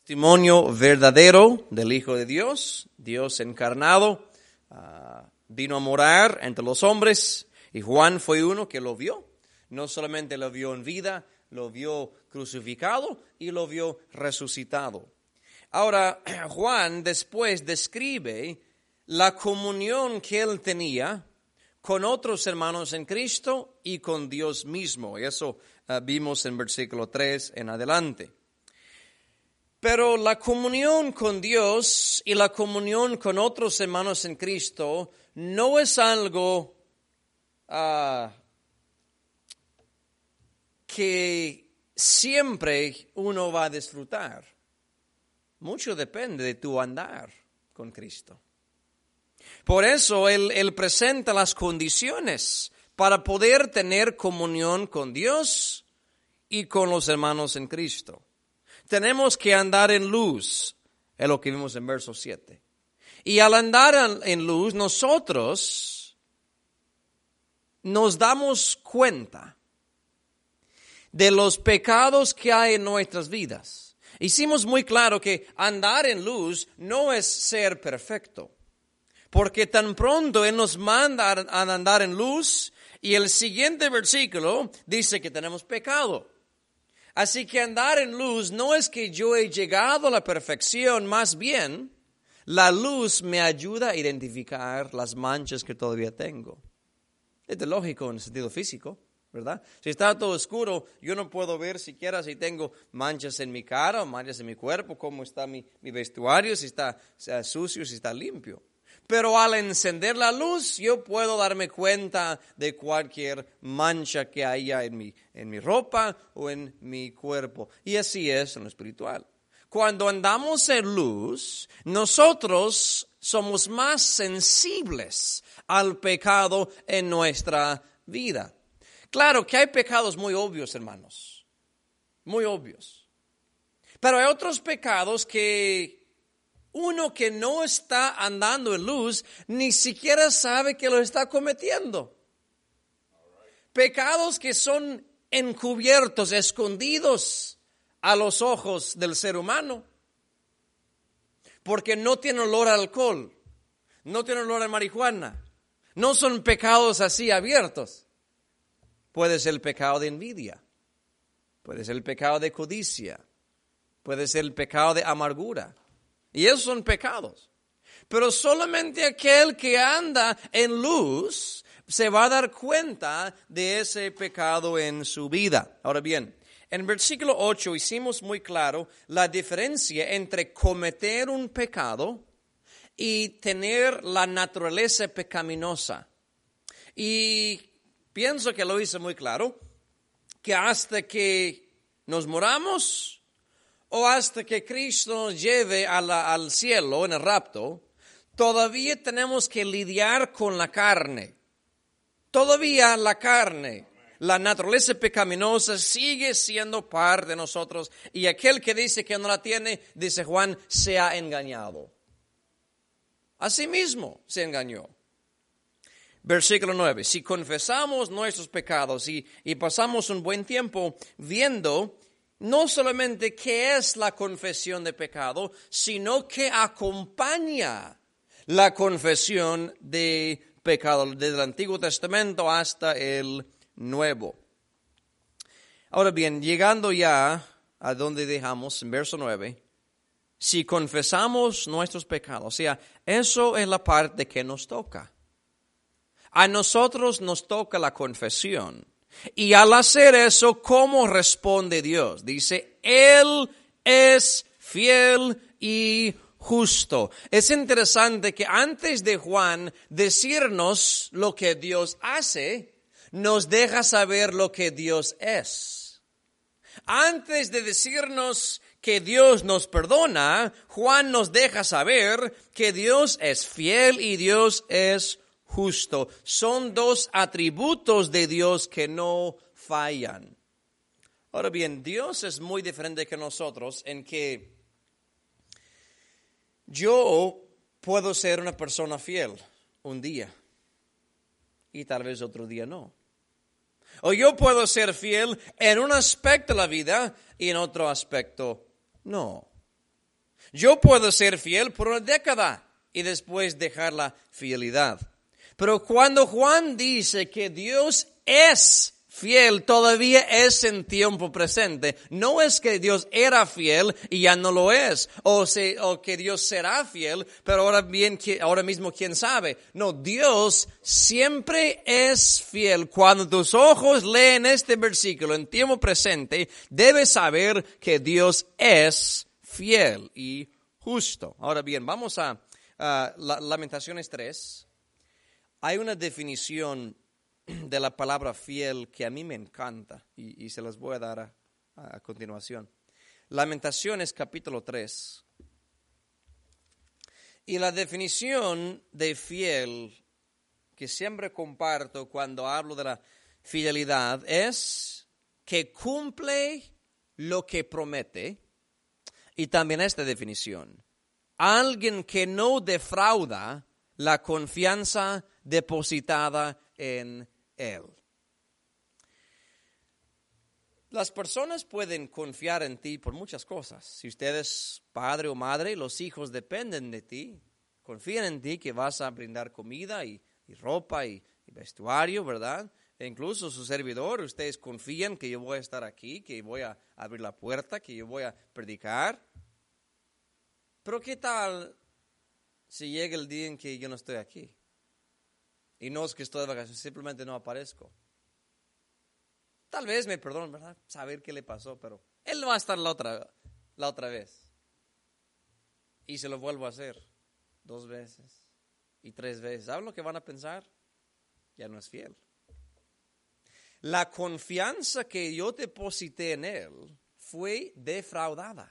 Testimonio verdadero del Hijo de Dios, Dios encarnado, vino a morar entre los hombres y Juan fue uno que lo vio. No solamente lo vio en vida, lo vio crucificado y lo vio resucitado. Ahora, Juan después describe la comunión que él tenía con otros hermanos en Cristo y con Dios mismo. Y eso vimos en versículo 3 en adelante. Pero la comunión con Dios y la comunión con otros hermanos en Cristo no es algo que siempre uno va a disfrutar. Mucho depende de tu andar con Cristo. Por eso Él presenta las condiciones para poder tener comunión con Dios y con los hermanos en Cristo. Tenemos que andar en luz, es lo que vimos en verso 7. Y al andar en luz, nosotros nos damos cuenta de los pecados que hay en nuestras vidas. Hicimos muy claro que andar en luz no es ser perfecto, porque tan pronto Él nos manda a andar en luz y el siguiente versículo dice que tenemos pecado. Así que andar en luz no es que yo he llegado a la perfección, más bien la luz me ayuda a identificar las manchas que todavía tengo. Es lógico en el sentido físico, ¿verdad? Si está todo oscuro, yo no puedo ver siquiera si tengo manchas en mi cara o manchas en mi cuerpo, cómo está mi vestuario, si está sucio, si está limpio. Pero al encender la luz, yo puedo darme cuenta de cualquier mancha que haya en mi ropa o en mi cuerpo. Y así es en lo espiritual. Cuando andamos en luz, nosotros somos más sensibles al pecado en nuestra vida. Claro que hay pecados muy obvios, hermanos. Muy obvios. Pero hay otros pecados que uno que no está andando en luz, ni siquiera sabe que lo está cometiendo. Pecados que son encubiertos, escondidos a los ojos del ser humano. Porque no tienen olor a alcohol, no tienen olor a marihuana. No son pecados así abiertos. Puede ser el pecado de envidia, puede ser el pecado de codicia, puede ser el pecado de amargura. Y esos son pecados. Pero solamente aquel que anda en luz se va a dar cuenta de ese pecado en su vida. Ahora bien, en versículo 8 hicimos muy claro la diferencia entre cometer un pecado y tener la naturaleza pecaminosa. Y pienso que lo hice muy claro, que hasta que nos moramos o hasta que Cristo nos lleve al cielo en el rapto, todavía tenemos que lidiar con la carne. Todavía la carne, la naturaleza pecaminosa sigue siendo parte de nosotros. Y aquel que dice que no la tiene, dice Juan, se ha engañado. Así mismo se engañó. Versículo 9, si confesamos nuestros pecados y pasamos un buen tiempo viendo no solamente qué es la confesión de pecado, sino que acompaña la confesión de pecado desde el Antiguo Testamento hasta el Nuevo. Ahora bien, llegando ya a donde dejamos, en verso 9, si confesamos nuestros pecados, o sea, eso es la parte que nos toca. A nosotros nos toca la confesión. Y al hacer eso, ¿cómo responde Dios? Dice, Él es fiel y justo. Es interesante que antes de Juan decirnos lo que Dios hace, nos deja saber lo que Dios es. Antes de decirnos que Dios nos perdona, Juan nos deja saber que Dios es fiel y Dios es justo. Son dos atributos de Dios que no fallan. Ahora bien, Dios es muy diferente que nosotros en que yo puedo ser una persona fiel un día y tal vez otro día no. O yo puedo ser fiel en un aspecto de la vida y en otro aspecto no. Yo puedo ser fiel por una década y después dejar la fidelidad. Pero cuando Juan dice que Dios es fiel, todavía es en tiempo presente. No es que Dios era fiel y ya no lo es. O que Dios será fiel, pero ahora mismo quién sabe. No, Dios siempre es fiel. Cuando tus ojos leen este versículo en tiempo presente, debes saber que Dios es fiel y justo. Ahora bien, vamos a Lamentaciones 3. Hay una definición de la palabra fiel que a mí me encanta y se las voy a dar a continuación. Lamentaciones capítulo 3. Y la definición de fiel que siempre comparto cuando hablo de la fidelidad es que cumple lo que promete. Y también esta definición: alguien que no defrauda la confianza depositada en Él. Las personas pueden confiar en ti por muchas cosas. Si usted es padre o madre, los hijos dependen de ti. Confían en ti que vas a brindar comida y ropa y vestuario, ¿verdad? E incluso su servidor, ustedes confían que yo voy a estar aquí, que voy a abrir la puerta, que yo voy a predicar. Pero ¿qué tal si llega el día en que yo no estoy aquí? Y no es que estoy de vacaciones, simplemente no aparezco. Tal vez me perdonen, ¿verdad? Saber qué le pasó, pero él no va a estar la otra vez. Y se lo vuelvo a hacer 2 veces y 3 veces. ¿Saben lo que van a pensar? Ya no es fiel. La confianza que yo deposité en él fue defraudada.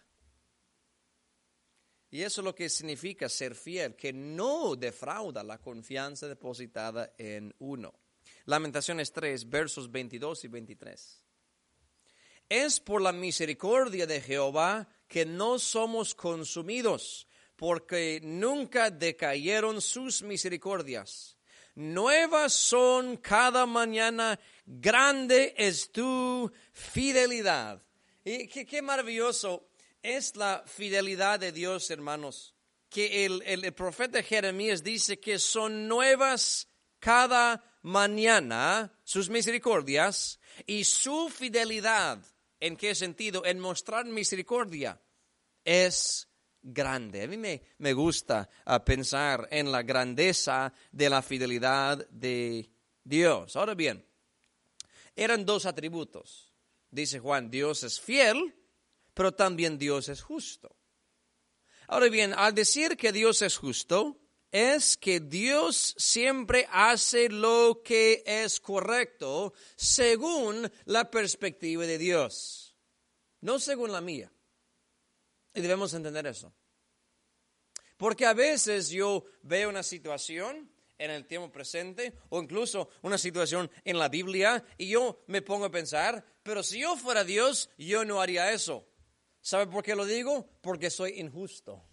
Y eso es lo que significa ser fiel, que no defrauda la confianza depositada en uno. Lamentaciones 3, versos 22 y 23. Es por la misericordia de Jehová que no somos consumidos, porque nunca decayeron sus misericordias. Nuevas son cada mañana, grande es tu fidelidad. Y qué maravilloso es la fidelidad de Dios, hermanos, que el profeta Jeremías dice que son nuevas cada mañana sus misericordias, y su fidelidad, ¿en qué sentido? En mostrar misericordia, es grande. A mí me gusta pensar en la grandeza de la fidelidad de Dios. Ahora bien, eran 2 atributos. Dice Juan, Dios es fiel, pero también Dios es justo. Ahora bien, al decir que Dios es justo, es que Dios siempre hace lo que es correcto según la perspectiva de Dios, no según la mía. Y debemos entender eso. Porque a veces yo veo una situación en el tiempo presente o incluso una situación en la Biblia y yo me pongo a pensar, pero si yo fuera Dios, yo no haría eso. ¿Sabe por qué lo digo? Porque soy injusto.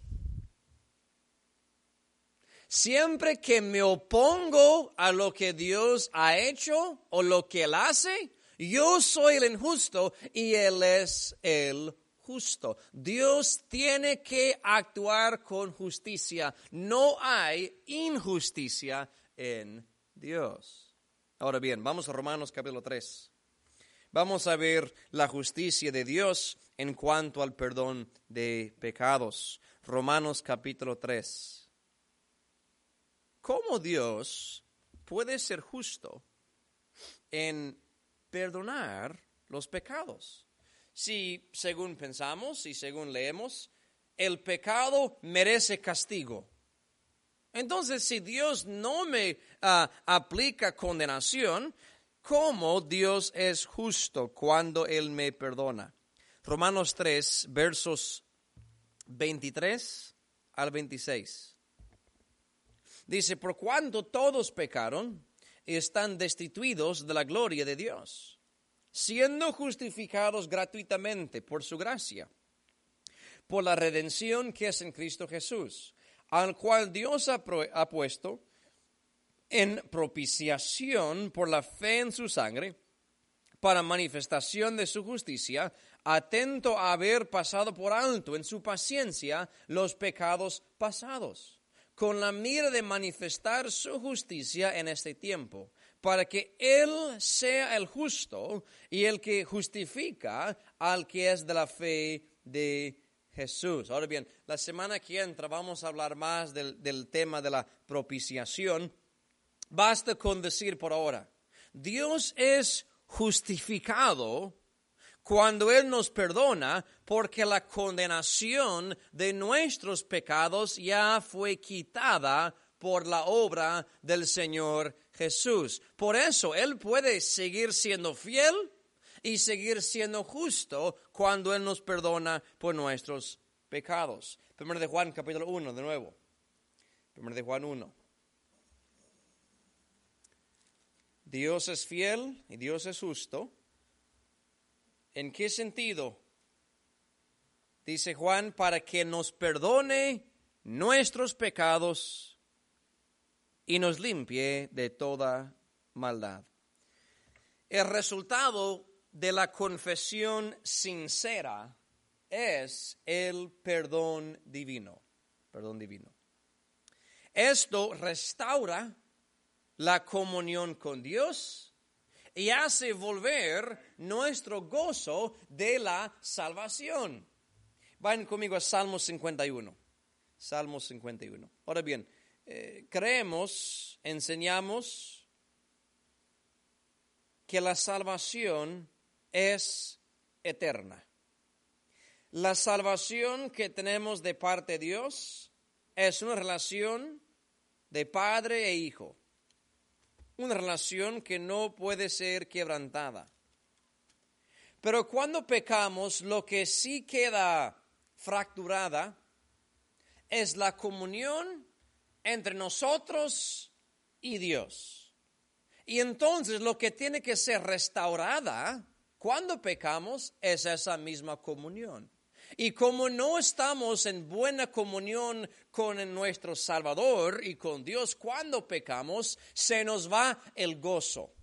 Siempre que me opongo a lo que Dios ha hecho o lo que Él hace, yo soy el injusto y Él es el justo. Dios tiene que actuar con justicia. No hay injusticia en Dios. Ahora bien, vamos a Romanos capítulo 3. Vamos a ver la justicia de Dios en cuanto al perdón de pecados. Romanos capítulo 3. ¿Cómo Dios puede ser justo en perdonar los pecados? Si, según pensamos y según leemos, el pecado merece castigo. Entonces, si Dios no me aplica condenación, ¿cómo Dios es justo cuando Él me perdona? Romanos 3, versos 23 al 26. Dice, por cuanto todos pecaron, están destituidos de la gloria de Dios, siendo justificados gratuitamente por su gracia, por la redención que es en Cristo Jesús, al cual Dios ha puesto en propiciación por la fe en su sangre, para manifestación de su justicia, atento a haber pasado por alto en su paciencia los pecados pasados, con la mira de manifestar su justicia en este tiempo, para que Él sea el justo y el que justifica al que es de la fe de Jesús. Ahora bien, la semana que entra vamos a hablar más del tema de la propiciación. Basta con decir por ahora, Dios es justificado cuando Él nos perdona, porque la condenación de nuestros pecados ya fue quitada por la obra del Señor Jesús. Por eso Él puede seguir siendo fiel y seguir siendo justo cuando Él nos perdona por nuestros pecados. 1 de Juan capítulo 1, de nuevo. 1 de Juan 1. Dios es fiel y Dios es justo. ¿En qué sentido? Dice Juan, para que nos perdone nuestros pecados y nos limpie de toda maldad. El resultado de la confesión sincera es el perdón divino. Perdón divino. Esto restaura la comunión con Dios y hace volver nuestro gozo de la salvación. Vayan conmigo a Salmo 51. Salmo 51. Ahora bien, creemos, enseñamos que la salvación es eterna. La salvación que tenemos de parte de Dios es una relación de padre e hijo. Una relación que no puede ser quebrantada. Pero cuando pecamos, lo que sí queda fracturada es la comunión entre nosotros y Dios. Y entonces lo que tiene que ser restaurada cuando pecamos es esa misma comunión. Y como no estamos en buena comunión con nuestro Salvador y con Dios cuando pecamos, se nos va el gozo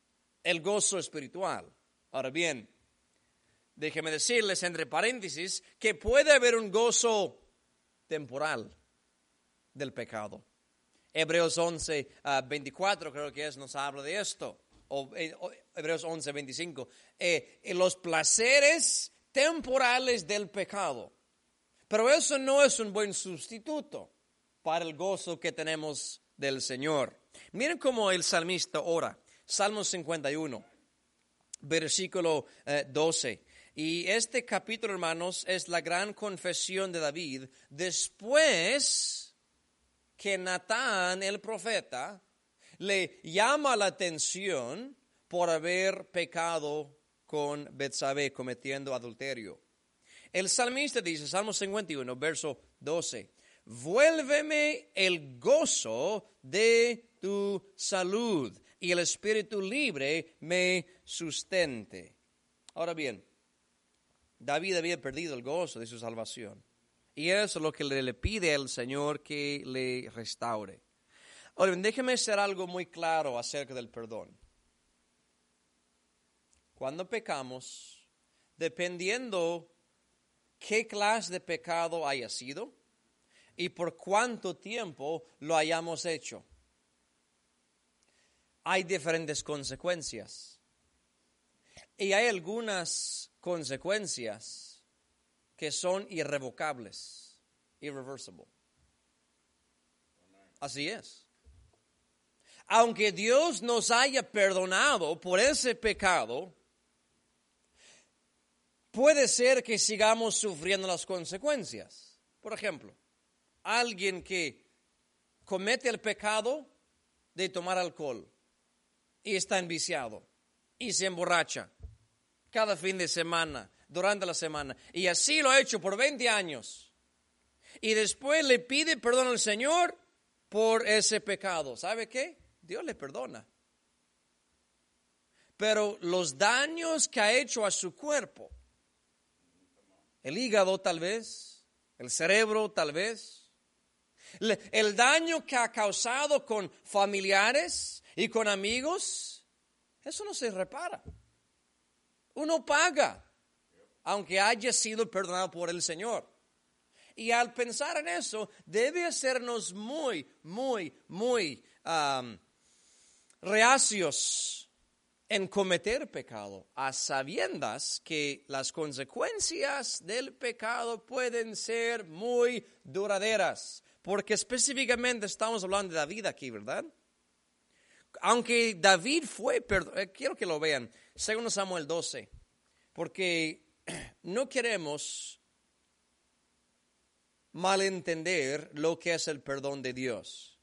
espiritual. Ahora bien, déjeme decirles entre paréntesis que puede haber un gozo temporal del pecado. Hebreos 11, 24 creo que nos habla de esto, o Hebreos 11, 25. Los placeres temporales del pecado. Pero eso no es un buen sustituto para el gozo que tenemos del Señor. Miren cómo el salmista ora. Salmo 51, versículo 12. Y este capítulo, hermanos, es la gran confesión de David después que Natán, el profeta, le llama la atención por haber pecado con Betsabé, cometiendo adulterio. El salmista dice, Salmo 51, verso 12, vuélveme el gozo de tu salud y el espíritu libre me sustente. Ahora bien, David había perdido el gozo de su salvación. Y eso es lo que le pide al Señor que le restaure. Ahora bien, déjeme hacer algo muy claro acerca del perdón. Cuando pecamos, dependiendo qué clase de pecado haya sido y por cuánto tiempo lo hayamos hecho, hay diferentes consecuencias. Y hay algunas consecuencias que son irrevocables, irreversible. Así es. Aunque Dios nos haya perdonado por ese pecado, puede ser que sigamos sufriendo las consecuencias. Por ejemplo, alguien que comete el pecado de tomar alcohol y está enviciado y se emborracha cada fin de semana, durante la semana, y así lo ha hecho por 20 años. Y después le pide perdón al Señor por ese pecado. ¿Sabe qué? Dios le perdona. Pero los daños que ha hecho a su cuerpo, el hígado tal vez, el cerebro tal vez, el daño que ha causado con familiares y con amigos, eso no se repara. Uno paga aunque haya sido perdonado por el Señor. Y al pensar en eso, debe hacernos muy reacios en cometer pecado, a sabiendas que las consecuencias del pecado pueden ser muy duraderas. Porque específicamente estamos hablando de David aquí, ¿verdad? Aunque David fue perdonado, quiero que lo vean, 2 Samuel 12, porque no queremos malentender lo que es el perdón de Dios.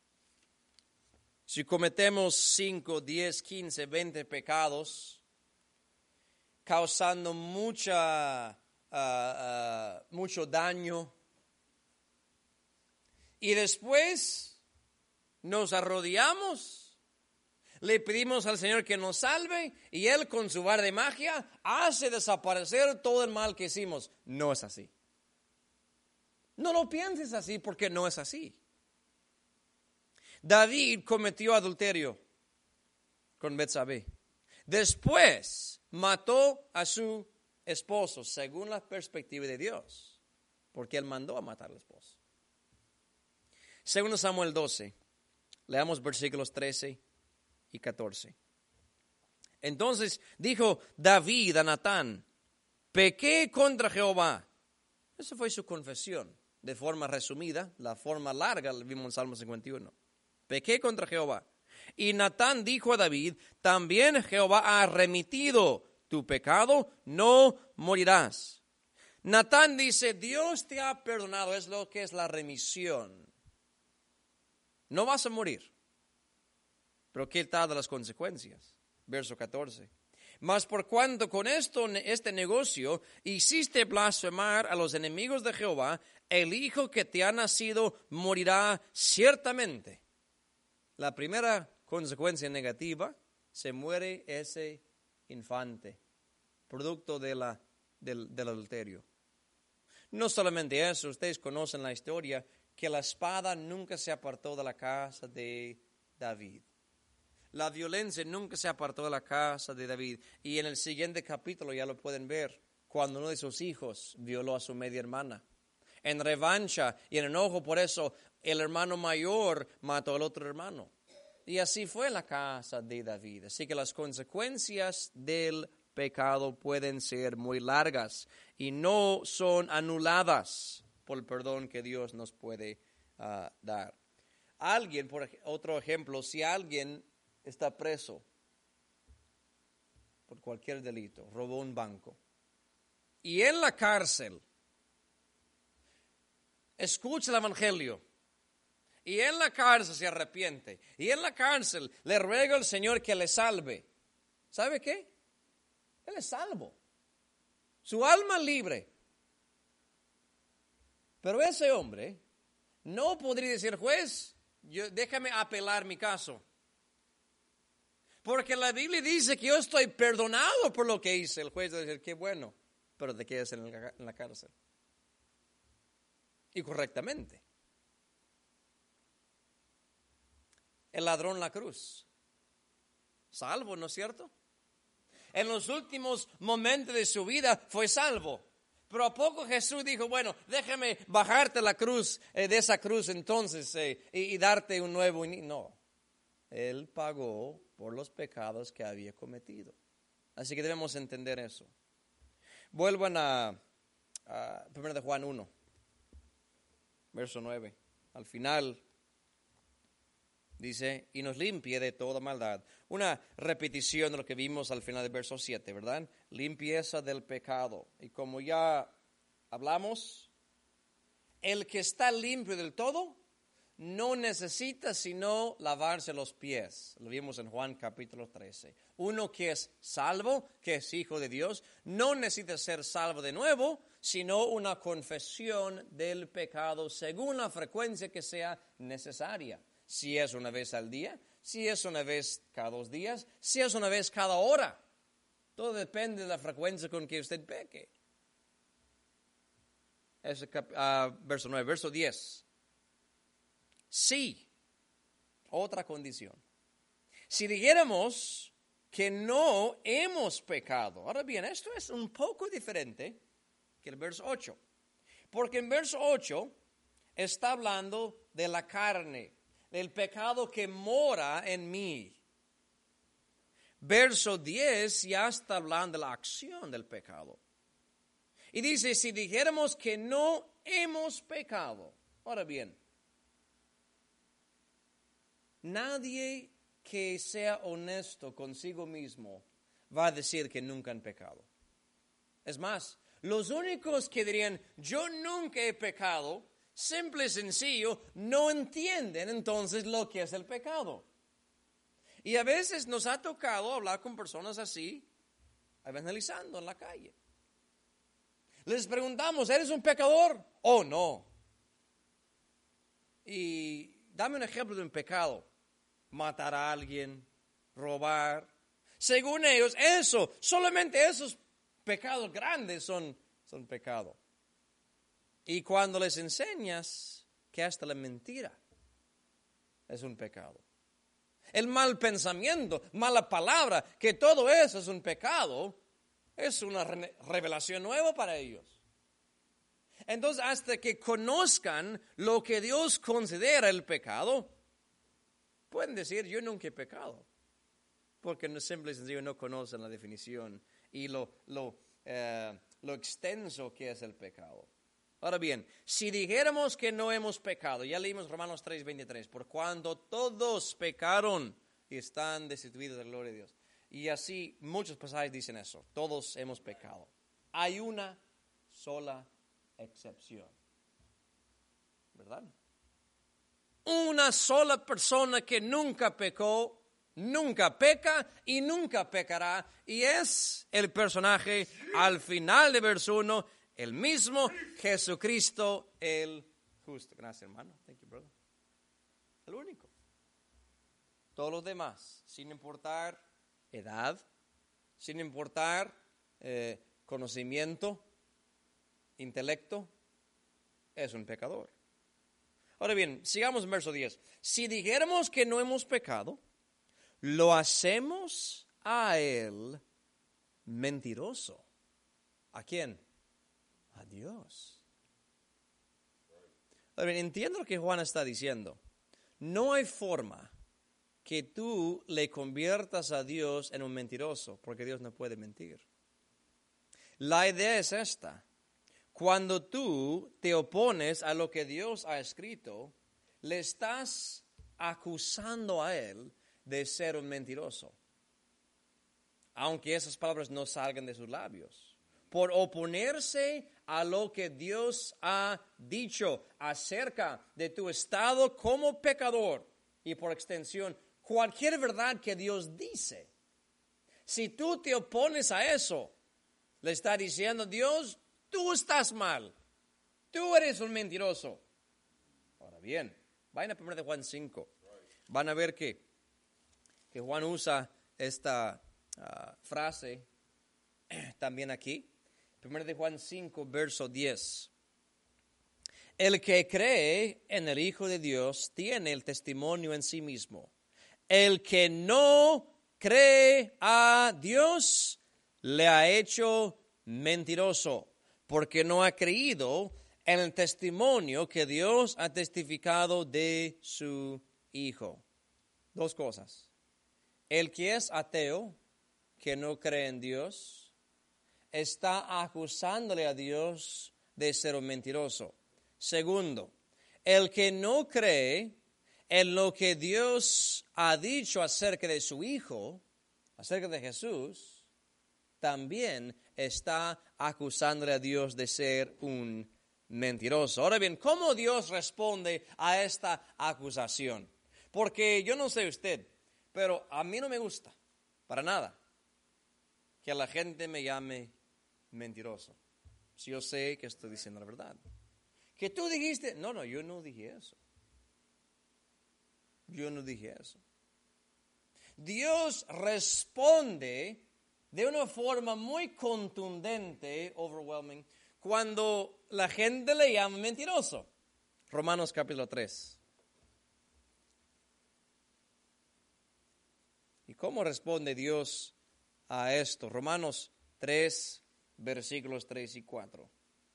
Si cometemos 5, 10, 15, 20 pecados, causando mucho daño, y después nos arrodillamos, le pedimos al Señor que nos salve, y Él con su vara de magia hace desaparecer todo el mal que hicimos. No es así. No lo pienses así, porque no es así. David cometió adulterio con Betsabé. Después mató a su esposo, según la perspectiva de Dios, porque Él mandó a matar al esposo. 2 Samuel 12, leamos versículos 13 y 14. Entonces dijo David a Natán: pequé contra Jehová. Esa fue su confesión, de forma resumida. La forma larga la vimos en Salmo 51. Pequé contra Jehová. Y Natán dijo a David: también Jehová ha remitido tu pecado, no morirás. Natán dice: Dios te ha perdonado, es lo que es la remisión. No vas a morir. Pero ¿qué tal de las consecuencias? Verso 14. Mas por cuanto con este negocio hiciste blasfemar a los enemigos de Jehová, el hijo que te ha nacido morirá ciertamente. La primera consecuencia negativa: se muere ese infante, producto del adulterio. No solamente eso, ustedes conocen la historia, que la espada nunca se apartó de la casa de David. La violencia nunca se apartó de la casa de David. Y en el siguiente capítulo ya lo pueden ver, cuando uno de sus hijos violó a su media hermana. En revancha y en enojo por eso, el hermano mayor mató al otro hermano. Y así fue en la casa de David. Así que las consecuencias del pecado pueden ser muy largas y no son anuladas por el perdón que Dios nos puede dar. Alguien, por otro ejemplo, si alguien está preso por cualquier delito, robó un banco, y en la cárcel escucha el evangelio, y en la cárcel se arrepiente, y en la cárcel le ruega al Señor que le salve, ¿sabe qué? Él es salvo, su alma libre. Pero ese hombre no podría decir: juez, déjame apelar mi caso, porque la Biblia dice que yo estoy perdonado por lo que hice. El juez va a decir: qué bueno, pero te quedas en la cárcel. Y correctamente. El ladrón en la cruz, salvo, ¿no es cierto? En los últimos momentos de su vida fue salvo. Pero a poco Jesús dijo: bueno, déjame bajarte la cruz, de esa cruz entonces, y darte un nuevo. No, Él pagó por los pecados que había cometido. Así que debemos entender eso. Vuelvan a 1 de Juan 1, verso 9. Al final dice: y nos limpie de toda maldad. Una repetición de lo que vimos al final del verso 7, ¿verdad? Limpieza del pecado. Y como ya hablamos, el que está limpio del todo no necesita sino lavarse los pies. Lo vimos en Juan capítulo 13. Uno que es salvo, que es hijo de Dios, no necesita ser salvo de nuevo, sino una confesión del pecado según la frecuencia que sea necesaria. Si es una vez al día, si es una vez cada 2 días, si es una vez cada hora. Todo depende de la frecuencia con que usted peque. Verso 9, verso 10. Sí, otra condición. Si dijéramos que no hemos pecado. Ahora bien, esto es un poco diferente que el verso 8. Porque en verso 8 está hablando de la carne, del pecado que mora en mí. Verso 10 ya está hablando de la acción del pecado. Y dice, si dijéramos que no hemos pecado. Ahora bien, nadie que sea honesto consigo mismo va a decir que nunca han pecado. Es más, los únicos que dirían, yo nunca he pecado, simple y sencillo, no entienden entonces lo que es el pecado. Y a veces nos ha tocado hablar con personas así, evangelizando en la calle. Les preguntamos, ¿eres un pecador o no? Y dame un ejemplo de un pecado. Matar a alguien, robar. Según ellos, solamente esos pecados grandes son pecados. Y cuando les enseñas que hasta la mentira es un pecado. El mal pensamiento, mala palabra, que todo eso es un pecado, es una revelación nueva para ellos. Entonces, hasta que conozcan lo que Dios considera el pecado, pueden decir, yo nunca he pecado. Porque no simple y sencillo no conocen la definición y lo extenso que es el pecado. Ahora bien, si dijéramos que no hemos pecado, ya leímos Romanos 3:23, por cuando todos pecaron y están destituidos de la gloria de Dios. Y así muchos pasajes dicen eso, todos hemos pecado. Hay una sola excepción, ¿verdad? Una sola persona que nunca pecó, nunca peca y nunca pecará. Y es el personaje al final de verso 1, el mismo Jesucristo el justo. Gracias, hermano. Thank you, brother. El único. Todos los demás, sin importar edad, sin importar conocimiento, intelecto, es un pecador. Ahora bien, sigamos en verso 10. Si dijéramos que no hemos pecado, lo hacemos a él mentiroso. ¿A quién? A Dios. Ahora bien, entiendo lo que Juan está diciendo. No hay forma que tú le conviertas a Dios en un mentiroso, porque Dios no puede mentir. La idea es esta. Cuando tú te opones a lo que Dios ha escrito, le estás acusando a Él de ser un mentiroso. Aunque esas palabras no salgan de sus labios. Por oponerse a lo que Dios ha dicho acerca de tu estado como pecador y por extensión, cualquier verdad que Dios dice. Si tú te opones a eso, le está diciendo Dios, tú estás mal. Tú eres un mentiroso. Ahora bien, vayan a 1 de Juan 5. Van a ver que Juan usa esta frase también aquí. 1 de Juan 5, verso 10. El que cree en el Hijo de Dios tiene el testimonio en sí mismo. El que no cree a Dios le ha hecho mentiroso, porque no ha creído en el testimonio que Dios ha testificado de su Hijo. Dos cosas. El que es ateo, que no cree en Dios, está acusándole a Dios de ser un mentiroso. Segundo, el que no cree en lo que Dios ha dicho acerca de su Hijo, acerca de Jesús, también está acusándole a Dios de ser un mentiroso. Ahora bien, ¿cómo Dios responde a esta acusación? Porque yo no sé usted, pero a mí no me gusta, para nada, que la gente me llame mentiroso. Si yo sé que estoy diciendo la verdad. Que tú dijiste, no, yo no dije eso. Yo no dije eso. Dios responde de una forma muy contundente, overwhelming, cuando la gente le llama mentiroso. Romanos capítulo 3. ¿Y cómo responde Dios a esto? Romanos 3, versículos 3 y 4.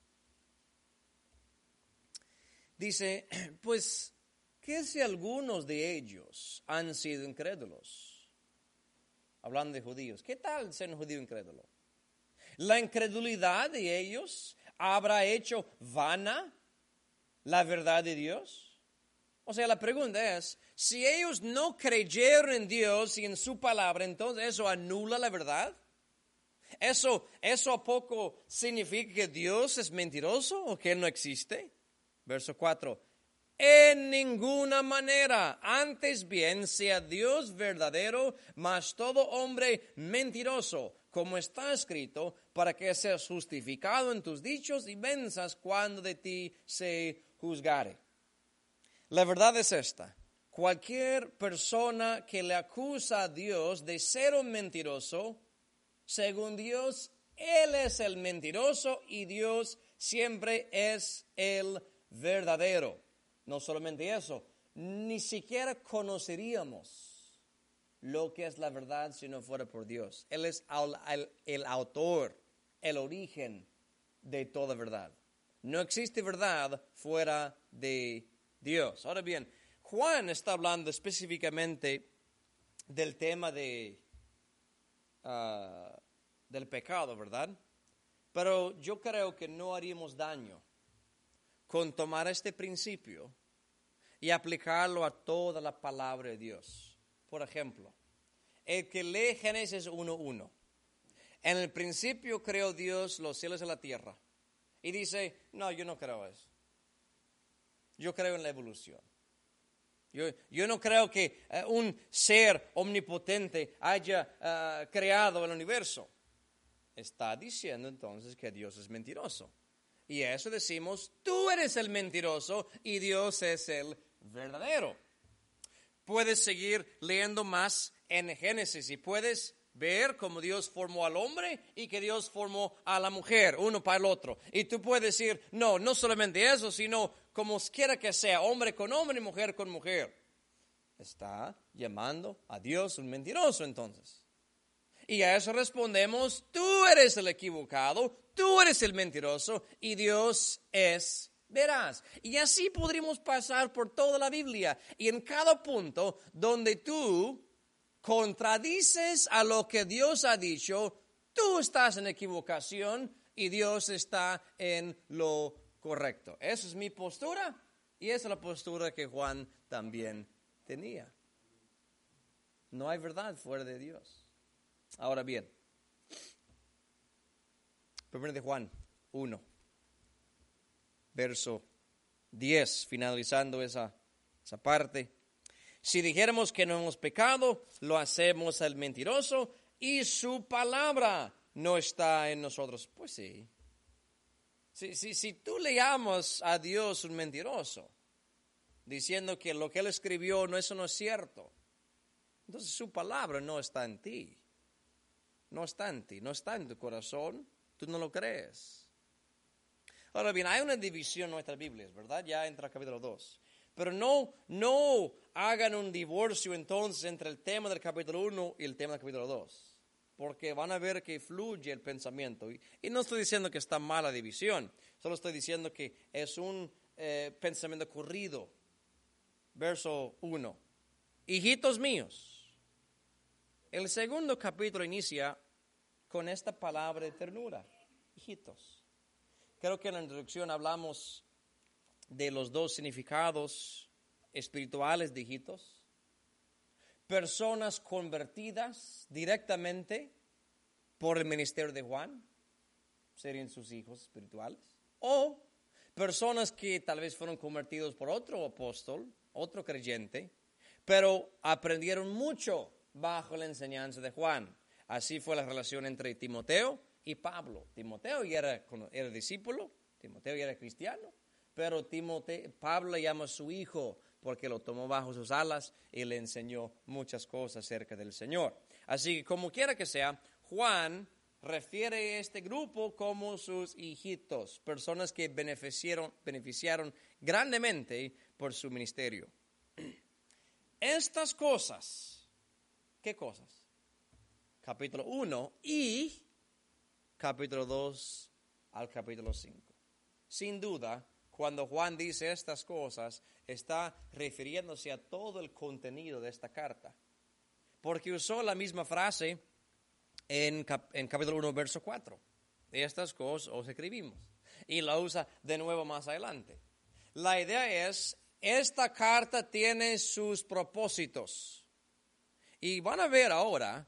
Dice, pues, ¿qué si algunos de ellos han sido incrédulos? Hablando de judíos, ¿qué tal ser un judío incrédulo? ¿La incredulidad de ellos habrá hecho vana la verdad de Dios? O sea, la pregunta es, si ellos no creyeron en Dios y en su palabra, entonces ¿eso anula la verdad? ¿Eso a poco significa que Dios es mentiroso o que Él no existe? Verso 4. En ninguna manera, antes bien sea Dios verdadero, mas todo hombre mentiroso, como está escrito, para que seas justificado en tus dichos y venzas cuando de ti se juzgare. La verdad es esta: cualquier persona que le acusa a Dios de ser un mentiroso, según Dios, Él es el mentiroso y Dios siempre es el verdadero. No solamente eso, ni siquiera conoceríamos lo que es la verdad si no fuera por Dios. Él es el autor, el origen de toda verdad. No existe verdad fuera de Dios. Ahora bien, Juan está hablando específicamente del tema del pecado, ¿verdad? Pero yo creo que no haríamos daño con tomar este principio y aplicarlo a toda la palabra de Dios. Por ejemplo, el que lee Génesis 1:1, en el principio creó Dios los cielos y la tierra, y dice, no, yo no creo eso. Yo creo en la evolución. Yo no creo que un ser omnipotente haya creado el universo. Está diciendo entonces que Dios es mentiroso. Y eso decimos, tú eres el mentiroso y Dios es el verdadero. Puedes seguir leyendo más en Génesis y puedes ver cómo Dios formó al hombre y que Dios formó a la mujer, uno para el otro. Y tú puedes decir, no solamente eso, sino como quiera que sea, hombre con hombre y mujer con mujer. Está llamando a Dios un mentiroso entonces. Y a eso respondemos, tú eres el equivocado, tú eres el mentiroso y Dios es veraz. Y así podríamos pasar por toda la Biblia. Y en cada punto donde tú contradices a lo que Dios ha dicho, tú estás en equivocación y Dios está en lo correcto. Esa es mi postura y esa es la postura que Juan también tenía. No hay verdad fuera de Dios. Ahora bien, 1 de Juan 1, verso 10, finalizando esa parte. Si dijéramos que no hemos pecado, lo hacemos al mentiroso y su palabra no está en nosotros. Pues sí. Si tú le llamas a Dios un mentiroso, diciendo que lo que Él escribió eso no es cierto, entonces su palabra no está en ti. No está en ti, no está en tu corazón, tú no lo crees. Ahora bien, hay una división en nuestras Biblias, ¿verdad? Ya entra el capítulo 2. Pero no hagan un divorcio entonces entre el tema del capítulo 1 y el tema del capítulo 2. Porque van a ver que fluye el pensamiento. Y no estoy diciendo que está mala división, solo estoy diciendo que es un pensamiento corrido. Verso 1. Hijitos míos. El segundo capítulo inicia con esta palabra de ternura, hijitos. Creo que en la introducción hablamos de los dos significados espirituales de hijitos. Personas convertidas directamente por el ministerio de Juan, serían sus hijos espirituales. O personas que tal vez fueron convertidos por otro apóstol, otro creyente, pero aprendieron mucho bajo la enseñanza de Juan. Así fue la relación entre Timoteo y Pablo. Timoteo ya era discípulo, Timoteo ya era cristiano, pero Pablo le llama a su hijo porque lo tomó bajo sus alas y le enseñó muchas cosas acerca del Señor. Así que como quiera que sea, Juan refiere a este grupo como sus hijitos, personas que beneficiaron grandemente por su ministerio. Estas cosas ¿Qué cosas? Capítulo 1 y capítulo 2 al capítulo 5. Sin duda, cuando Juan dice estas cosas, está refiriéndose a todo el contenido de esta carta. Porque usó la misma frase en capítulo 1, verso 4. Estas cosas os escribimos. Y la usa de nuevo más adelante. La idea es, esta carta tiene sus propósitos. Y van a ver ahora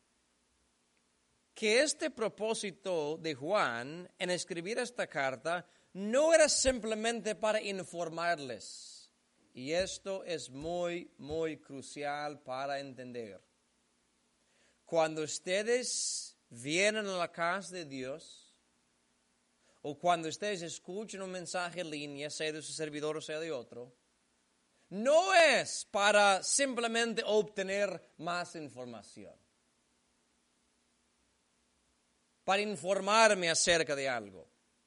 que este propósito de Juan en escribir esta carta no era simplemente para informarles. Y esto es muy, muy crucial para entender. Cuando ustedes vienen a la casa de Dios, o cuando ustedes escuchan un mensaje en línea, sea de su servidor o sea de otro, no es para simplemente obtener más información, para informarme acerca de algo.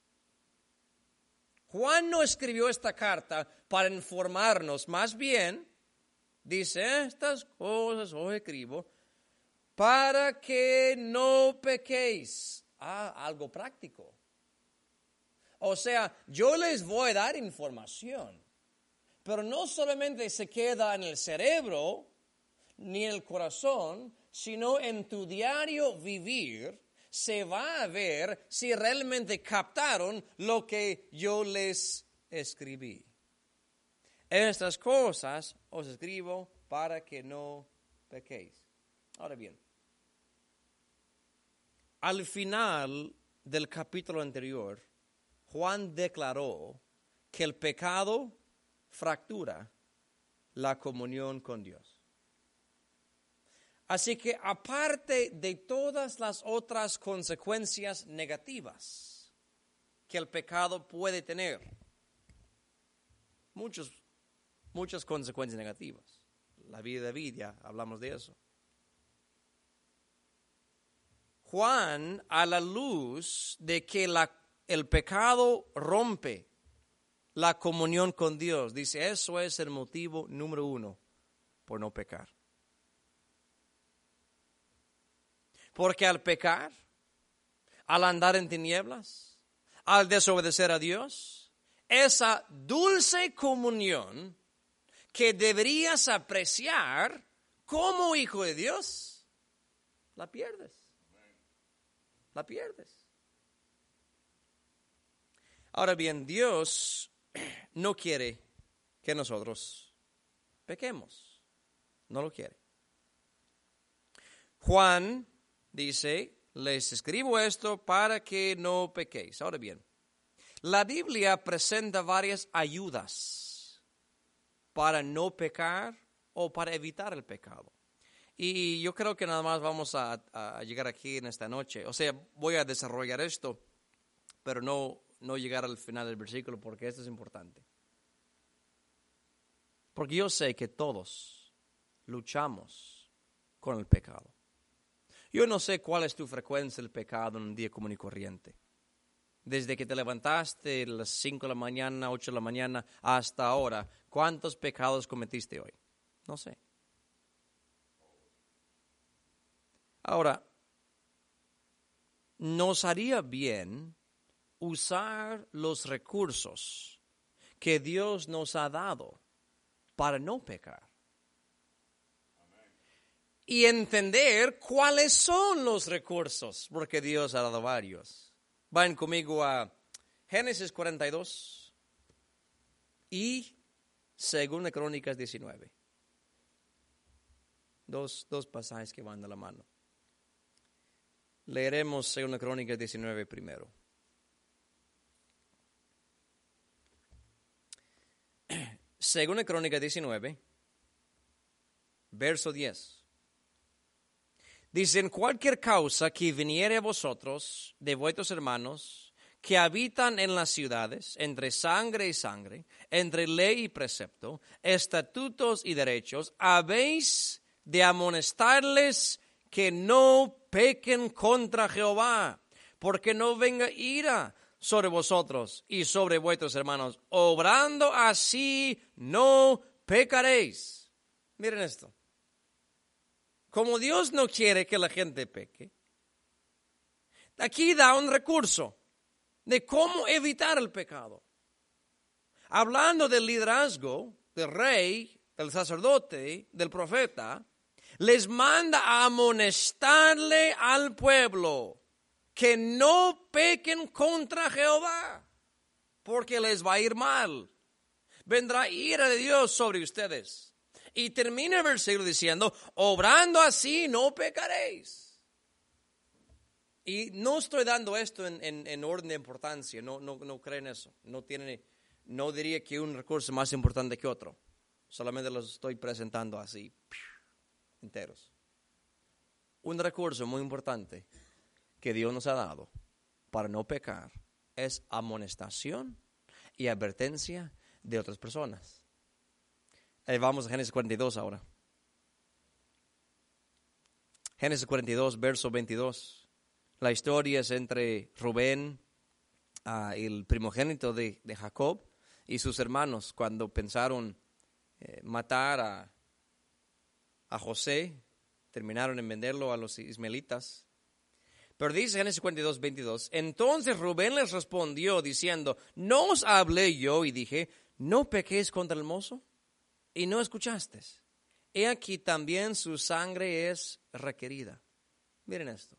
Juan no escribió esta carta para informarnos, más bien, dice, estas cosas os escribo para que no pequéis. Algo práctico. O sea, yo les voy a dar información, pero no solamente se queda en el cerebro ni en el corazón, sino en tu diario vivir se va a ver si realmente captaron lo que yo les escribí. Estas cosas os escribo para que no pequéis. Ahora bien, al final del capítulo anterior, Juan declaró que el pecado fractura la comunión con Dios. Así que aparte de todas las otras consecuencias negativas que el pecado puede tener, muchas consecuencias negativas. La vida de vida, hablamos de eso. Juan, a la luz de que el pecado rompe la comunión con Dios, dice, eso es el motivo número 1 por no pecar. Porque al pecar, al andar en tinieblas, al desobedecer a Dios, esa dulce comunión que deberías apreciar como hijo de Dios, la pierdes. La pierdes. Ahora bien, Dios no quiere que nosotros pequemos. No lo quiere. Juan dice, les escribo esto para que no pequéis. Ahora bien, la Biblia presenta varias ayudas para no pecar o para evitar el pecado. Y yo creo que nada más vamos a llegar aquí en esta noche. O sea, voy a desarrollar esto, pero no llegar al final del versículo porque esto es importante. Porque yo sé que todos luchamos con el pecado. Yo no sé cuál es tu frecuencia del pecado en un día común y corriente. Desde que te levantaste a las 5 de la mañana, 8 de la mañana, hasta ahora, ¿cuántos pecados cometiste hoy? No sé. Ahora, nos haría bien usar los recursos que Dios nos ha dado para no pecar. Y entender cuáles son los recursos, porque Dios ha dado varios. Van conmigo a Génesis 42 y Segunda Crónicas 19. Dos pasajes que van de la mano. Leeremos Segunda Crónicas 19 primero. Segunda Crónicas 19, verso 10. Dice, en cualquier causa que viniere a vosotros de vuestros hermanos que habitan en las ciudades, entre sangre y sangre, entre ley y precepto, estatutos y derechos, habéis de amonestarles que no pequen contra Jehová, porque no venga ira sobre vosotros y sobre vuestros hermanos. Obrando así no pecaréis. Miren esto. como Dios no quiere que la gente peque, aquí da un recurso de cómo evitar el pecado. Hablando del liderazgo del rey, del sacerdote, del profeta, les manda a amonestarle al pueblo que no pequen contra Jehová, porque les va a ir mal. Vendrá ira de Dios sobre ustedes. Y termina el versículo diciendo, obrando así no pecaréis. Y no estoy dando esto en orden de importancia, no creen eso. No diría que un recurso es más importante que otro. Solamente los estoy presentando así, enteros. Un recurso muy importante que Dios nos ha dado para no pecar es amonestación y advertencia de otras personas. Vamos a Génesis 42 ahora. Génesis 42, verso 22. La historia es entre Rubén, el primogénito de Jacob, y sus hermanos cuando pensaron matar a José, terminaron en venderlo a los ismaelitas. Pero dice Génesis 42, 22, entonces Rubén les respondió diciendo, ¿no os hablé yo y dije, no pequéis contra el mozo? Y no escuchasteis. He aquí también su sangre es requerida. Miren esto.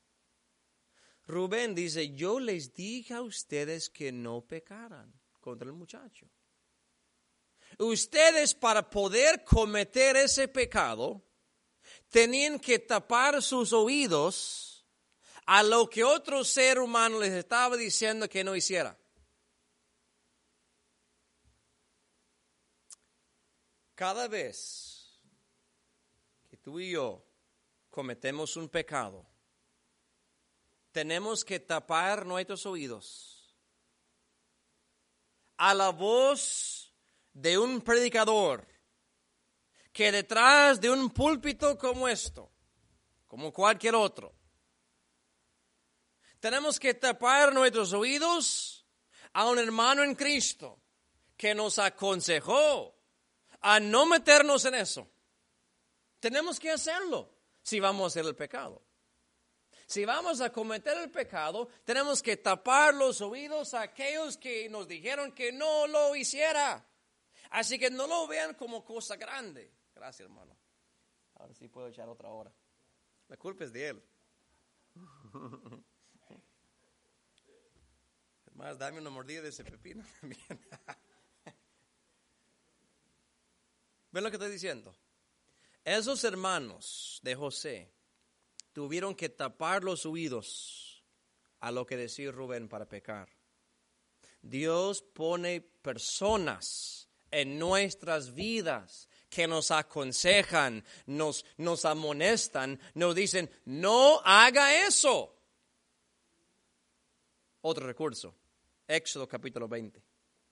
Rubén dice, yo les dije a ustedes que no pecaran contra el muchacho. Ustedes para poder cometer ese pecado, tenían que tapar sus oídos a lo que otro ser humano les estaba diciendo que no hiciera. Cada vez que tú y yo cometemos un pecado, tenemos que tapar nuestros oídos a la voz de un predicador que detrás de un púlpito como esto, como cualquier otro, tenemos que tapar nuestros oídos a un hermano en Cristo que nos aconsejó a no meternos en eso. Tenemos que hacerlo si vamos a hacer el pecado. Si vamos a cometer el pecado, tenemos que tapar los oídos a aquellos que nos dijeron que no lo hiciera. Así que no lo vean como cosa grande. Gracias, hermano. Ahora sí puedo echar otra hora. La culpa es de él. Más, dame una mordida de ese pepino también. ¿Ven lo que estoy diciendo? Esos hermanos de José tuvieron que tapar los oídos a lo que decía Rubén para pecar. Dios pone personas en nuestras vidas que nos aconsejan, nos amonestan, nos dicen, no haga eso. Otro recurso, Éxodo capítulo 20.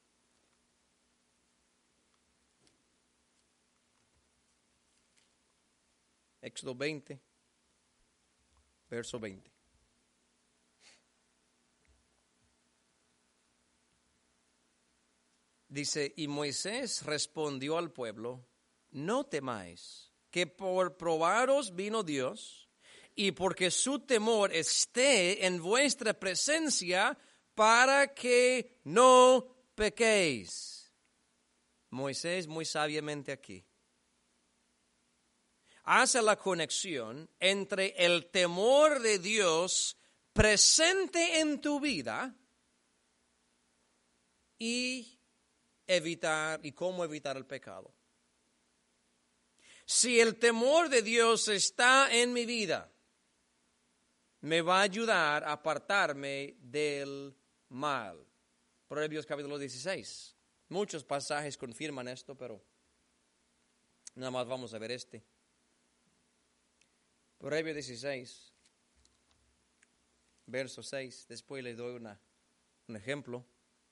Éxodo 20, verso 20. Dice, y Moisés respondió al pueblo, no temáis, que por probaros vino Dios, y porque su temor esté en vuestra presencia, para que no pequéis. Moisés muy sabiamente aquí hace la conexión entre el temor de Dios presente en tu vida y cómo evitar el pecado. Si el temor de Dios está en mi vida, me va a ayudar a apartarme del mal. Proverbios capítulo 16. Muchos pasajes confirman esto, pero nada más vamos a ver este. Proverbios 16, verso 6. Después les doy un ejemplo.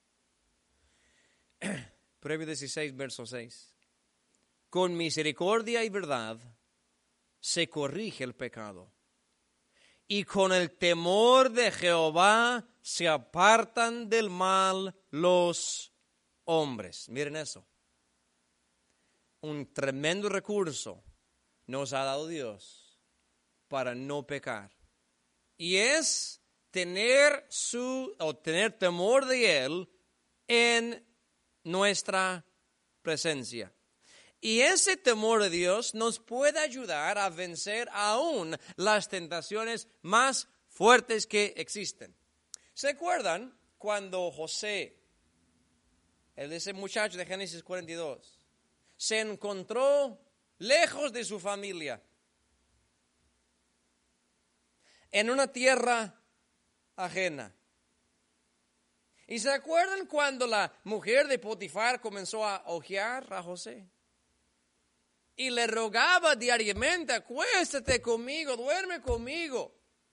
Proverbios 16, verso 6. Con misericordia y verdad se corrige el pecado, y con el temor de Jehová se apartan del mal los hombres. Miren eso. Un tremendo recurso nos ha dado Dios para no pecar. Y es tener temor de Él en nuestra presencia. Y ese temor de Dios nos puede ayudar a vencer aún las tentaciones más fuertes que existen. ¿Se acuerdan cuando José, ese muchacho de Génesis 42, se encontró lejos de su familia, en una tierra ajena? ¿Y se acuerdan cuando la mujer de Potifar comenzó a ojear a José? Y le rogaba diariamente: acuéstate conmigo, duerme conmigo.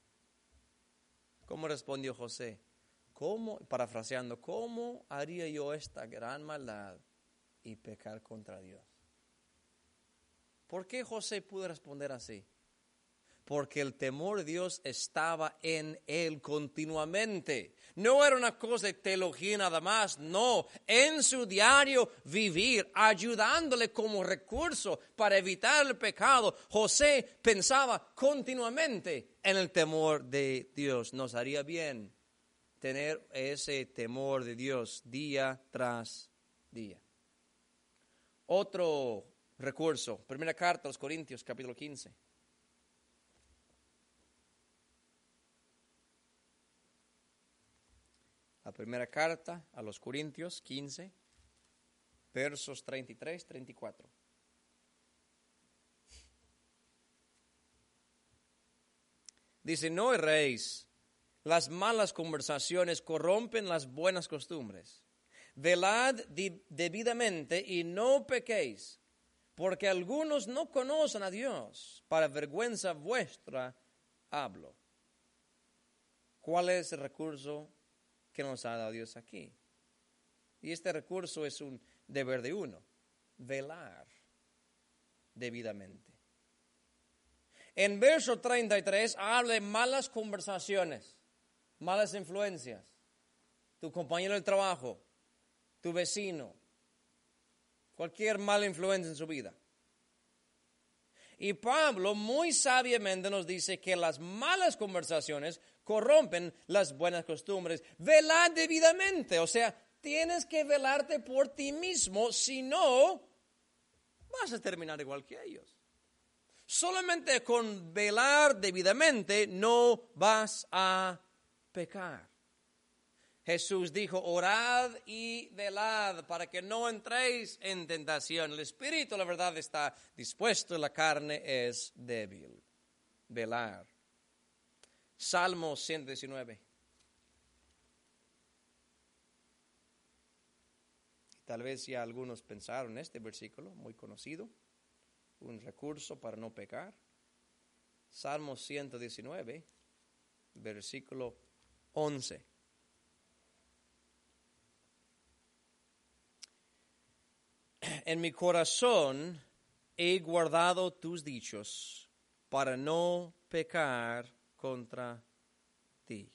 ¿Cómo respondió José? Parafraseando, ¿cómo haría yo esta gran maldad y pecar contra Dios? ¿Por qué José pudo responder así? Porque el temor de Dios estaba en él continuamente. No era una cosa de teología nada más, no. En su diario vivir, ayudándole como recurso para evitar el pecado, José pensaba continuamente en el temor de Dios. Nos haría bien tener ese temor de Dios día tras día. Otro recurso, primera carta a los Corintios, capítulo 15. La primera carta a los Corintios 15, versos 33, 34. Dice: no erréis, las malas conversaciones corrompen las buenas costumbres. Velad debidamente y no pequéis, porque algunos no conocen a Dios. Para vergüenza vuestra hablo. ¿Cuál es el recurso que nos ha dado Dios aquí? Y este recurso es un deber de uno: velar debidamente. En verso 33 habla de malas conversaciones, malas influencias. Tu compañero de trabajo, tu vecino, cualquier mala influencia en su vida. Y Pablo muy sabiamente nos dice que las malas conversaciones corrompen las buenas costumbres. Velad debidamente, o sea, tienes que velarte por ti mismo, si no, vas a terminar igual que ellos. Solamente con velar debidamente no vas a pecar. Jesús dijo: orad y velad para que no entréis en tentación. El espíritu, la verdad, está dispuesto, la carne es débil. Velar. Salmo 119. Tal vez ya algunos pensaron este versículo, muy conocido, un recurso para no pecar. Salmo 119, versículo 11. En mi corazón he guardado tus dichos para no pecar contra ti.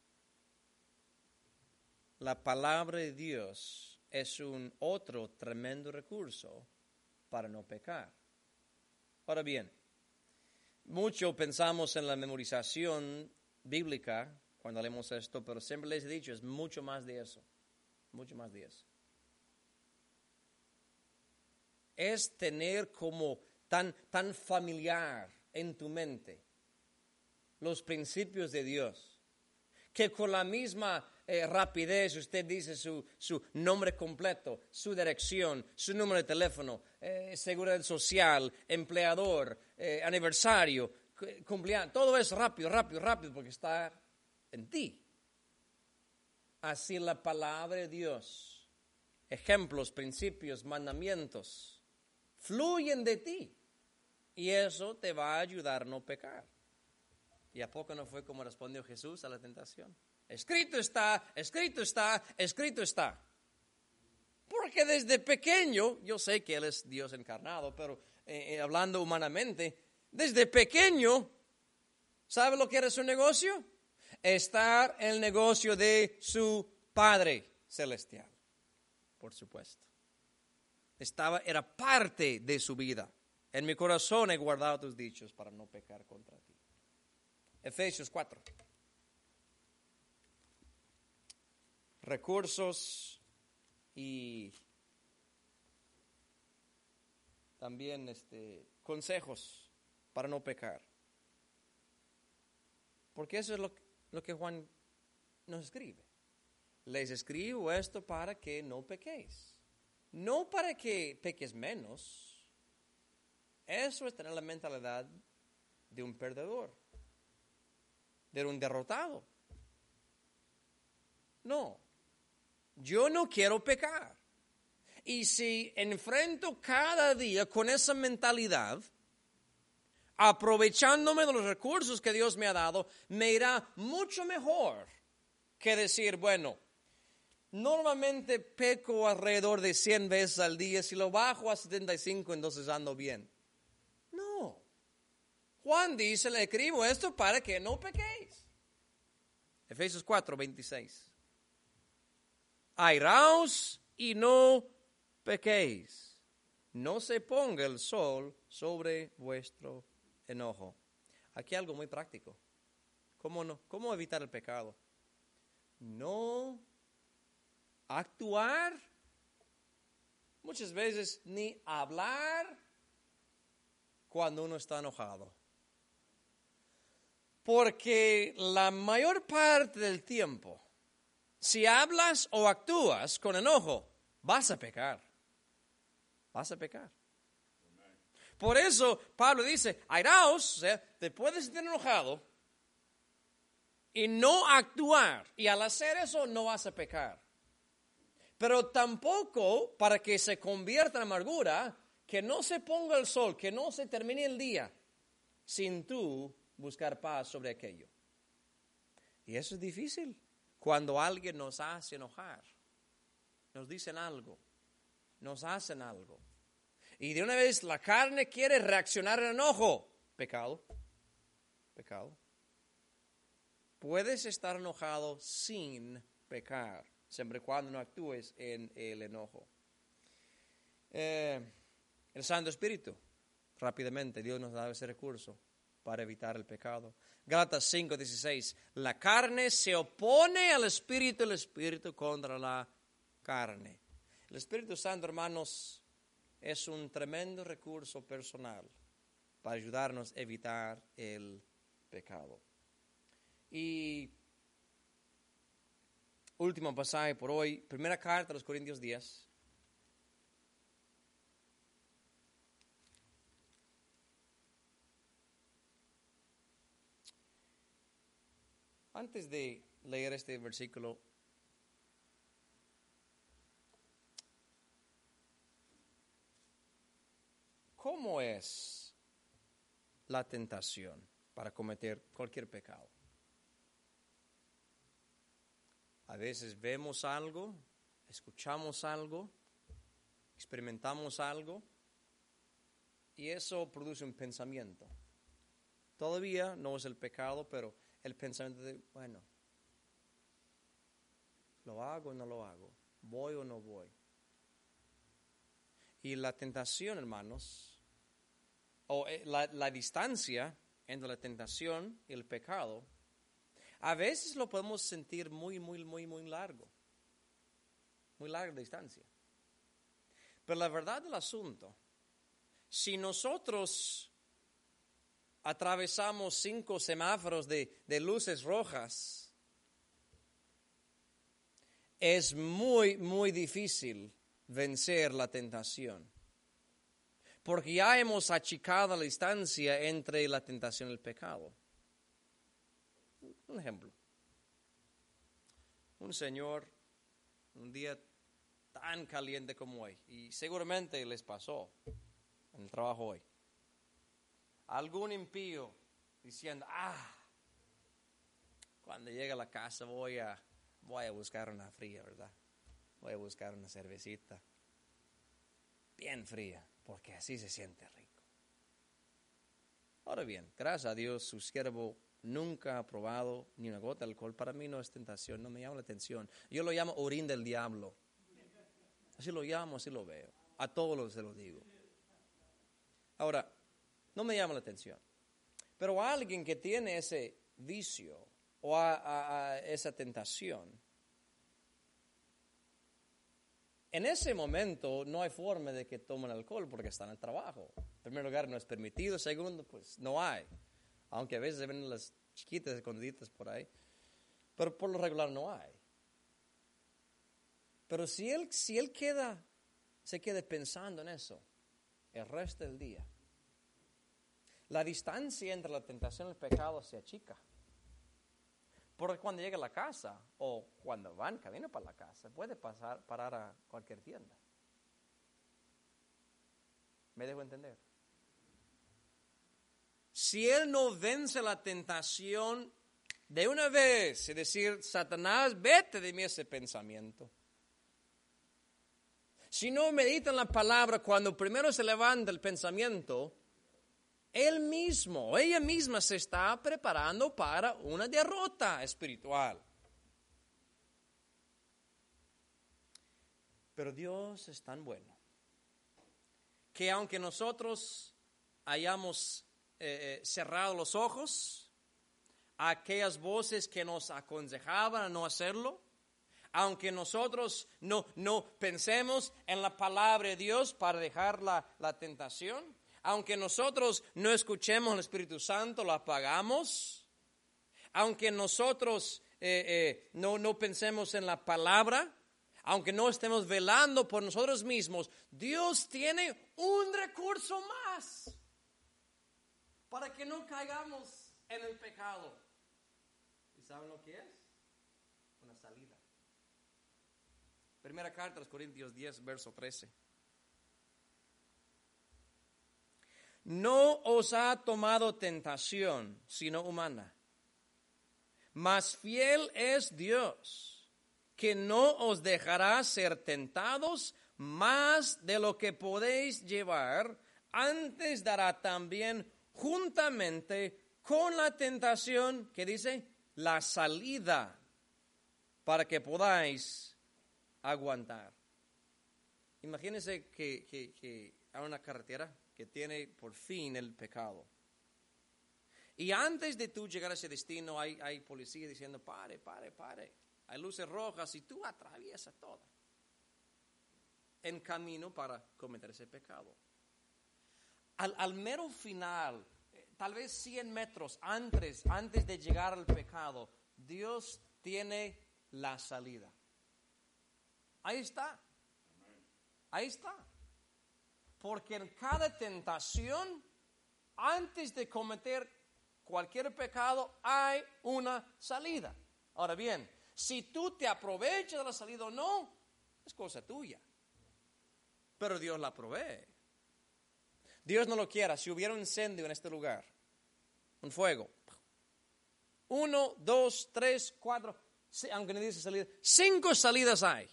La palabra de Dios es un otro tremendo recurso para no pecar. Ahora bien, mucho pensamos en la memorización bíblica cuando leemos esto, pero siempre les he dicho, es mucho más de eso, mucho más de eso. Es tener como tan familiar en tu mente los principios de Dios, que con la misma rapidez usted dice su nombre completo, su dirección, su número de teléfono, seguridad social, empleador, aniversario, cumpleaños, todo es rápido, porque está en ti. Así la palabra de Dios, ejemplos, principios, mandamientos, fluyen de ti, y eso te va a ayudar a no pecar. ¿Y a poco no fue como respondió Jesús a la tentación? Escrito está, escrito está, escrito está. Porque desde pequeño, yo sé que Él es Dios encarnado, pero hablando humanamente, desde pequeño, ¿sabe lo que era su negocio? Estar en el negocio de su Padre Celestial, por supuesto. Era parte de su vida. En mi corazón he guardado tus dichos para no pecar contra ti. Efesios 4. Recursos y también consejos para no pecar. Porque eso es lo que Juan nos escribe. Les escribo esto para que no pequéis. No para que peques menos. Eso es tener la mentalidad de un perdedor, de un derrotado. No, yo no quiero pecar. Y si enfrento cada día con esa mentalidad, aprovechándome de los recursos que Dios me ha dado, me irá mucho mejor que decir, bueno, normalmente peco alrededor de 100 veces al día, si lo bajo a 75, entonces ando bien. No. Juan dice, le escribo esto para que no pequéis. Efesios 4, 26. Airaos y no pequéis. No se ponga el sol sobre vuestro enojo. Aquí algo muy práctico. ¿Cómo no? ¿Cómo evitar el pecado? No actuar, muchas veces ni hablar cuando uno está enojado. Porque la mayor parte del tiempo, si hablas o actúas con enojo, vas a pecar. Vas a pecar. Por eso Pablo dice, airaos, o sea, te puedes sentir enojado y no actuar. Y al hacer eso no vas a pecar. Pero tampoco para que se convierta en amargura, que no se ponga el sol, que no se termine el día sin tú buscar paz sobre aquello. Y eso es difícil cuando alguien nos hace enojar. Nos dicen algo, nos hacen algo. Y de una vez la carne quiere reaccionar en enojo. Pecado, pecado. Puedes estar enojado sin pecar, siempre y cuando no actúes en el enojo. El Santo Espíritu, rápidamente, Dios nos da ese recurso para evitar el pecado. Gálatas 5:16, la carne se opone al Espíritu, el Espíritu contra la carne. El Espíritu Santo, hermanos, es un tremendo recurso personal para ayudarnos a evitar el pecado. Y último pasaje por hoy, primera carta a los Corintios 10. Antes de leer este versículo, ¿cómo es la tentación para cometer cualquier pecado? A veces vemos algo, escuchamos algo, experimentamos algo y eso produce un pensamiento. Todavía no es el pecado, pero el pensamiento de, bueno, ¿lo hago o no lo hago? ¿Voy o no voy? Y la tentación, hermanos, o la distancia entre la tentación y el pecado, a veces lo podemos sentir muy largo. Muy larga distancia. Pero la verdad del asunto, si nosotros atravesamos 5 semáforos de luces rojas, es muy difícil vencer la tentación. Porque ya hemos achicado la distancia entre la tentación y el pecado. Un ejemplo. Un señor, un día tan caliente como hoy, y seguramente les pasó en el trabajo hoy, algún impío diciendo, cuando llegue a la casa voy a buscar una fría, ¿verdad? Voy a buscar una cervecita bien fría, porque así se siente rico. Ahora bien, gracias a Dios, su siervo nunca ha probado ni una gota de alcohol. Para mí no es tentación, no me llama la atención. Yo lo llamo orín del diablo. Así lo llamo, así lo veo. A todos se lo digo. Ahora, no me llama la atención, pero alguien que tiene ese vicio o a esa tentación, en ese momento no hay forma de que tomen alcohol porque están en el trabajo. En primer lugar, no es permitido. Segundo, pues no hay. Aunque a veces se ven las chiquitas escondiditas por ahí. Pero por lo regular no hay. Pero si él se queda pensando en eso el resto del día, la distancia entre la tentación y el pecado se achica. Porque cuando llega a la casa o cuando van camino para la casa, puede parar a cualquier tienda. ¿Me dejo entender? Si él no vence la tentación de una vez, es decir, Satanás, vete de mí ese pensamiento. Si no medita en la palabra, cuando primero se levanta el pensamiento, ella misma se está preparando para una derrota espiritual. Pero Dios es tan bueno que aunque nosotros hayamos cerrado los ojos a aquellas voces que nos aconsejaban a no hacerlo, aunque nosotros no pensemos en la palabra de Dios para dejar la tentación, aunque nosotros no escuchemos al Espíritu Santo, lo apagamos, aunque nosotros no pensemos en la palabra, aunque no estemos velando por nosotros mismos, Dios tiene un recurso más para que no caigamos en el pecado. ¿Y saben lo que es? Una salida. Primera carta a los Corintios 10, verso 13. No os ha tomado tentación, sino humana. Mas fiel es Dios, que no os dejará ser tentados más de lo que podéis llevar, antes dará también juntamente con la tentación, que dice, la salida, para que podáis aguantar. Imagínense que hay una carretera que tiene por fin el pecado. Y antes de tú llegar a ese destino hay policía diciendo, pare. Hay luces rojas y tú atraviesas toda. En camino para cometer ese pecado. Al mero final, tal vez 100 metros antes de llegar al pecado, Dios tiene la salida. Ahí está. Porque en cada tentación, antes de cometer cualquier pecado, hay una salida. Ahora bien, si tú te aprovechas de la salida o no, es cosa tuya. Pero Dios la provee. Dios no lo quiera. Si hubiera un incendio en este lugar, un fuego, 1, 2, 3, 4, aunque no dice salida, 5 salidas hay.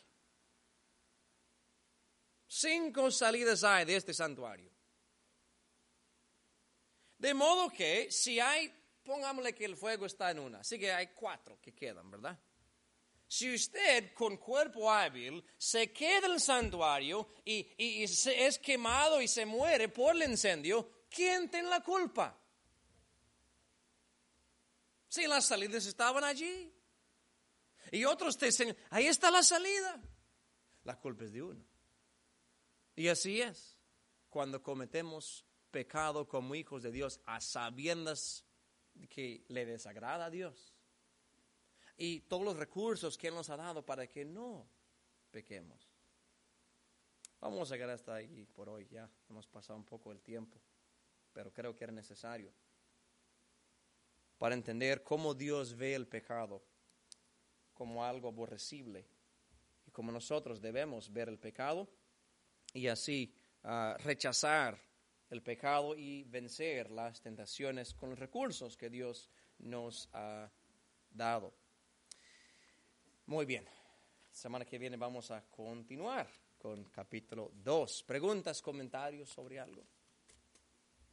5 salidas hay de este santuario. De modo que si hay, pongámosle que el fuego está en una, así que hay 4 que quedan, ¿verdad? Si usted con cuerpo hábil se queda en el santuario y es quemado y se muere por el incendio, ¿quién tiene la culpa? Si las salidas estaban allí. Y otros te dicen, ahí está la salida. La culpa es de uno. Y así es, cuando cometemos pecado como hijos de Dios a sabiendas que le desagrada a Dios. Y todos los recursos que Él nos ha dado para que no pequemos. Vamos a llegar hasta ahí por hoy, ya hemos pasado un poco el tiempo, pero creo que era necesario para entender cómo Dios ve el pecado como algo aborrecible y cómo nosotros debemos ver el pecado y así rechazar el pecado y vencer las tentaciones con los recursos que Dios nos ha dado. Muy bien, semana que viene vamos a continuar con capítulo 2. ¿Preguntas, comentarios sobre algo?